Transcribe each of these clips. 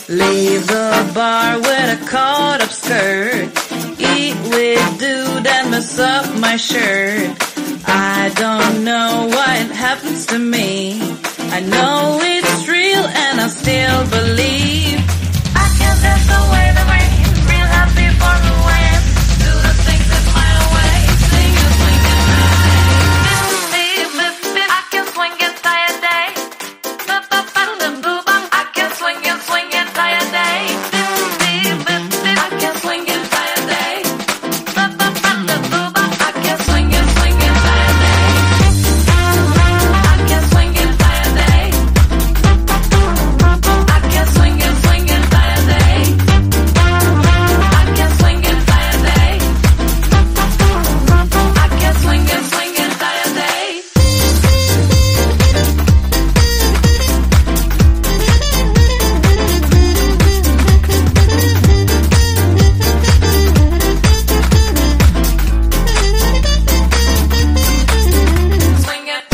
Leave the bar with a caught-up skirt. Eat with dude and mess up my shirt. I don't know why it happens to me. I know it's real and I still believe. I can dance away the rain, real happy for the win. Do the things that my way, sing and swing and play. I can swing entire day. I can swing entire day. I can swing entire day. I can swing entire day. I can swing entire day. I can swing entire day. I can swing entire day. I can swing entire day. Swing it.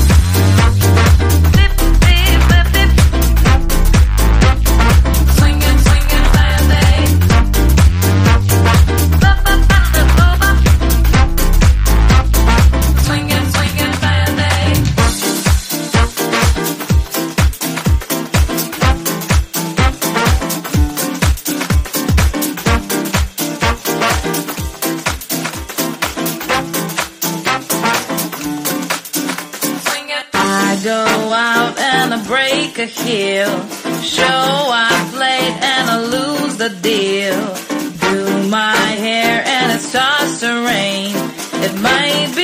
Swing entire day. Swing entire day. Swing it. I go out and I break a heel. Show I played and I lose the deal. Do my hair and it starts to rain. It might be